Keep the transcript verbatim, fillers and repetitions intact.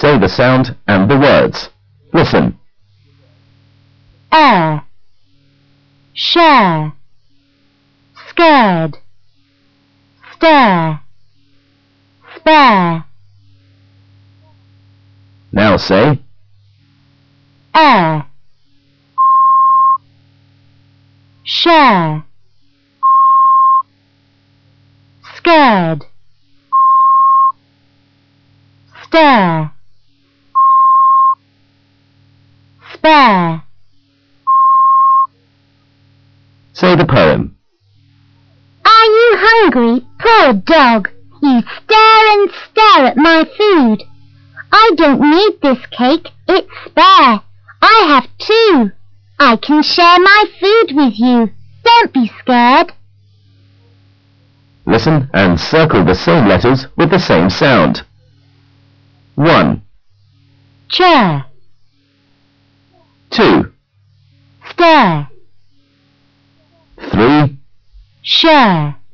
say the sound and the words. Listen. Air, share, scared, stare, spare. Now say Air, share, scared, stare, spare. Say the poem. Are you hungry, poor dog? You stare and stare at my food. I don't need this cake, it's spare. I have two. I can share my food with you. Don't be scared. Listen and circle the same letters with the same sound. One, Chair, two, stare, three, share.